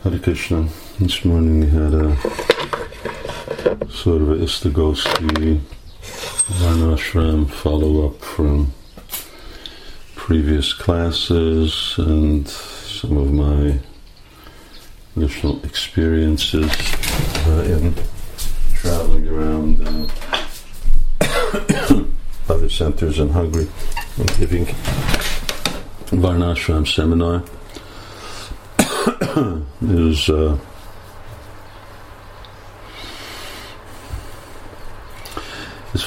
Hare Krishna. This morning we had a sort of a Istagoski Varnashram follow-up from previous classes and some of my additional experiences in traveling around other centers in Hungary and giving Varnashram seminar. It was it's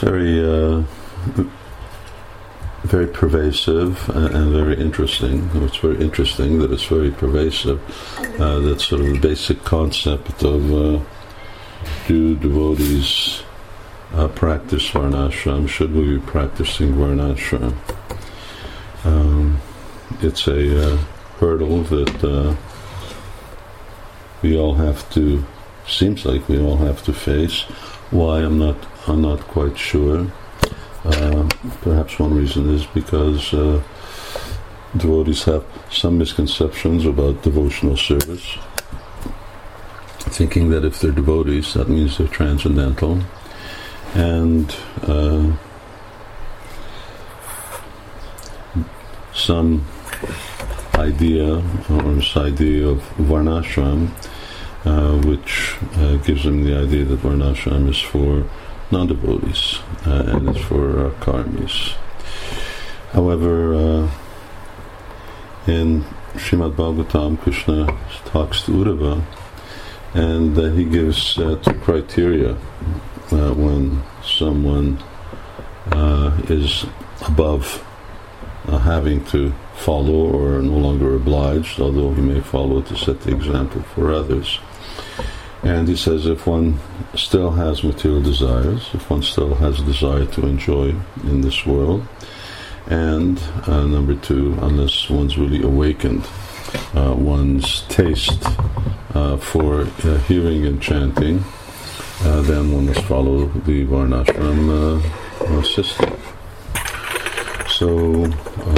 very pervasive and very interesting. It's very interesting that it's very pervasive. That sort of the basic concept of do devotees practice Varnashram? Should we be practicing Varnashram? It's a hurdle that we all have to. Seems like we all have to face. Why? I'm not quite sure. Perhaps one reason is because devotees have some misconceptions about devotional service, thinking that if they're devotees, that means they're transcendental, and some idea or this idea of Varnashram, which gives them the idea that Varnashram is for non-devotees and is for karmis. However, in Srimad Bhagavatam, Krishna talks to Uddhava, and he gives two criteria when someone is above having to follow or no longer obliged, although he may follow to set the example for others. And he says if one still has material desires, if one still has a desire to enjoy in this world, and number two, unless one's really awakened, one's taste for hearing and chanting, then one must follow the Varnashram system. So,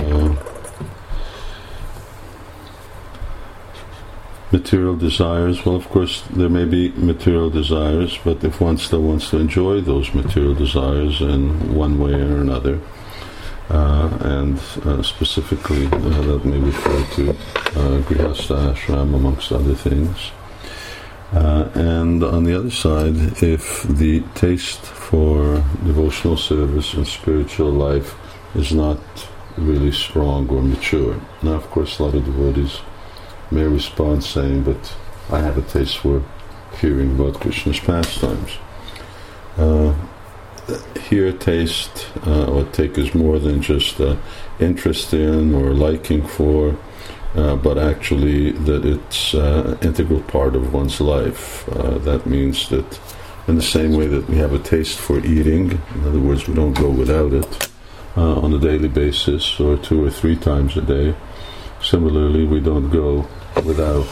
material desires, well, of course, there may be material desires, but if one still wants to enjoy those material desires in one way or another, and specifically that may refer to Grihastha Ashram amongst other things. And on the other side, if the taste for devotional service and spiritual life is not really strong or mature. Now, of course, a lot of devotees may respond saying, but I have a taste for hearing about Krishna's pastimes. Here, taste or take is more than just interest in or liking for, but actually that it's an integral part of one's life. That means that in the same way that we have a taste for eating, in other words, we don't go without it on a daily basis or 2 or 3 times a day, similarly we don't go without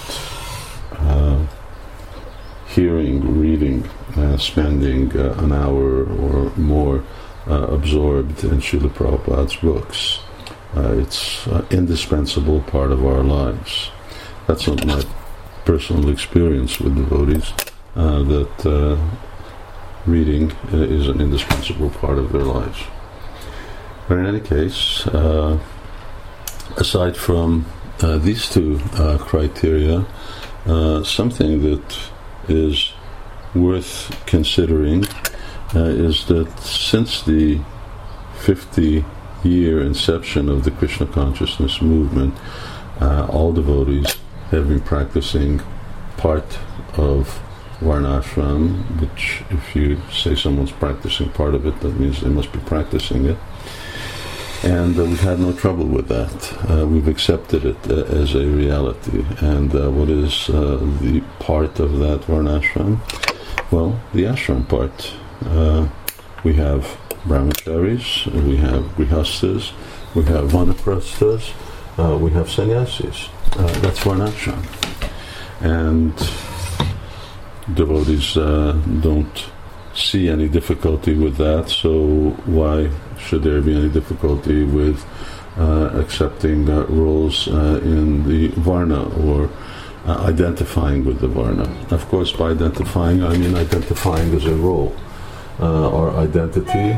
hearing, reading, spending an hour or more absorbed in Srila Prabhupada's books. It's an indispensable part of our lives. That's not my personal experience with devotees, that reading is an indispensable part of their lives. But in any case, aside from these two criteria, something that is worth considering is that since the 50-year inception of the Krishna consciousness movement, all devotees have been practicing part of Varnashram, which if you say someone's practicing part of it, that means they must be practicing it. And we've had no trouble with that. We've accepted it as a reality. And what is the part of that Varnashram? Well, the ashram part. We have brahmacharis, we have grihasthas, we have vanaprasthas, we have sannyasis. That's Varnashram. And devotees don't see any difficulty with that, so why should there be any difficulty with accepting roles in the Varna or identifying with the Varna. Of course, by identifying, I mean identifying as a role. Our identity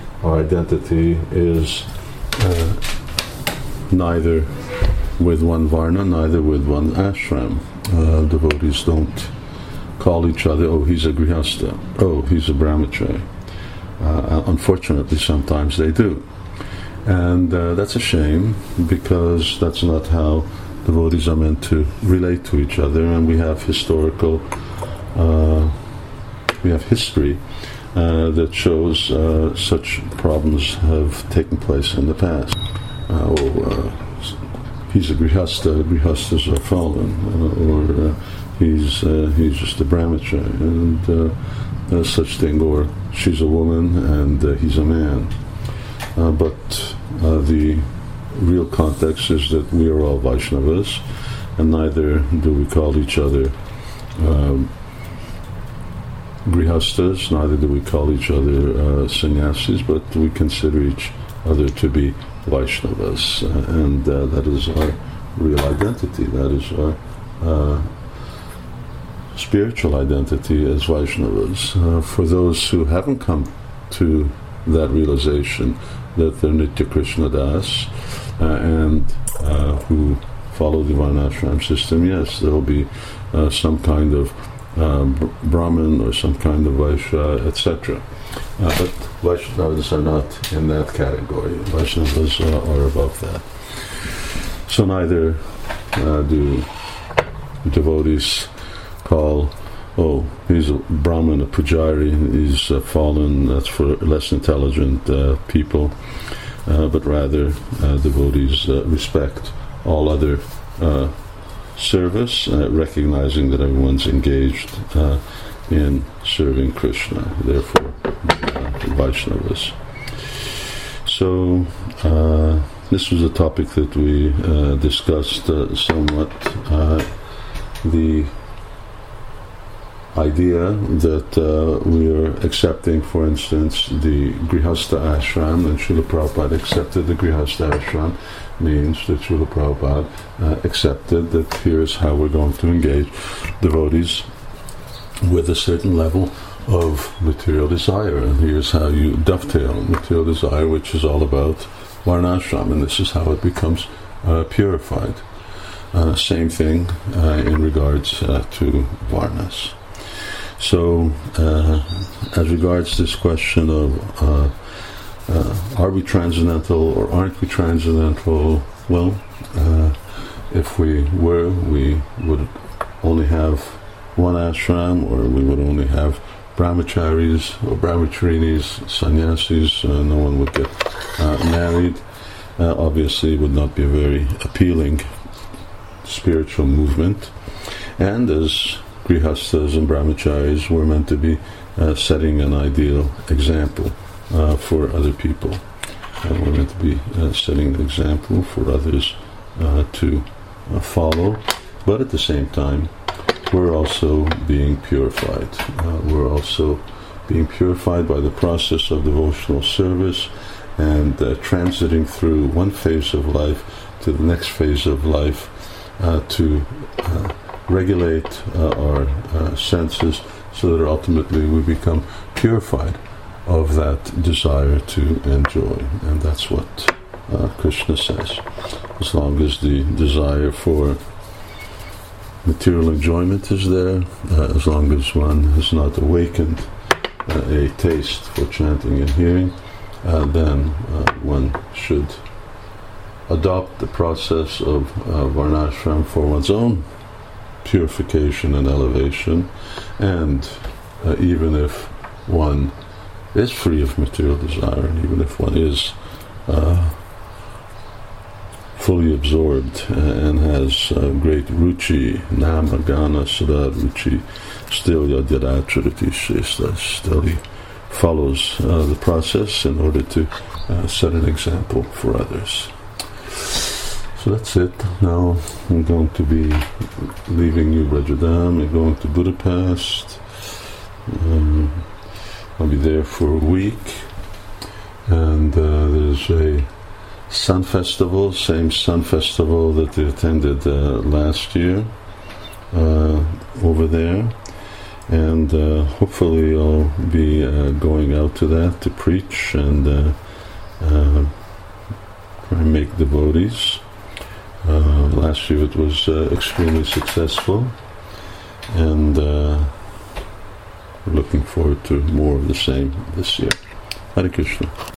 is neither with one Varna, neither with one ashram. Devotees don't call each other, oh, he's a grihasta, oh, he's a brahmachari. Unfortunately, sometimes they do. And that's a shame, because that's not how devotees are meant to relate to each other, and we have history that shows such problems have taken place in the past. He's a grihasta, grihastas are fallen, or he's just a brahmachari, and such thing, or she's a woman and he's a man. But the real context is that we are all Vaishnavas, and neither do we call each other grihastas, neither do we call each other sannyasis, but we consider each other to be Vaishnavas, and that is our real identity. That is our spiritual identity as Vaishnavas. For those who haven't come to that realization that they're Nitya Krishna Das and who follow the Varnashram system, yes, there will be some kind of Brahmin or some kind of Vaishya, etc. But Vaishnavas are not in that category. Vaishnavas are above that. So neither do devotees call, oh, he's a Brahmin, a Pujari, he's fallen, that's for less intelligent people, but rather devotees respect all other service, recognizing that everyone's engaged in serving Krishna, therefore Vaishnavas. So this was a topic that we discussed somewhat, the idea that we are accepting, for instance, the Grihastha ashram, and Srila Prabhupada accepted the Grihastha ashram, means that Srila Prabhupada accepted that here's how we're going to engage devotees with a certain level of material desire, and here's how you dovetail material desire, which is all about varnashram, and this is how it becomes purified. Same thing in regards to varnas. So, as regards this question of are we transcendental or aren't we transcendental? Well, if we were, we would only have one ashram, or we would only have brahmacharis or brahmacharinis, sannyasis. No one would get married. Obviously, it would not be a very appealing spiritual movement. And as grihastas and brahmacharis, we're meant to be setting an ideal example for other people. We're meant to be setting an example for others to follow, but at the same time, we're also being purified. We're also being purified by the process of devotional service and transiting through one phase of life to the next phase of life to regulate our senses so that ultimately we become purified of that desire to enjoy. And that's what Krishna says. As long as the desire for material enjoyment is there, as long as one has not awakened a taste for chanting and hearing, then one should adopt the process of varnashram for one's own purification and elevation. And even if one is free of material desire, and even if one is fully absorbed and has great ruchi, nama, gana, sada, ruchi, still yadyadacharati shesta, still he follows the process in order to set an example for others. So that's it. Now I'm going to be leaving New Brajadam and going to Budapest. I'll be there for a week, and there's a sun festival, same sun festival that they attended last year, over there, and hopefully I'll be going out to that to preach and try and make devotees. Last year it was extremely successful, and we're looking forward to more of the same this year. Hare Krishna.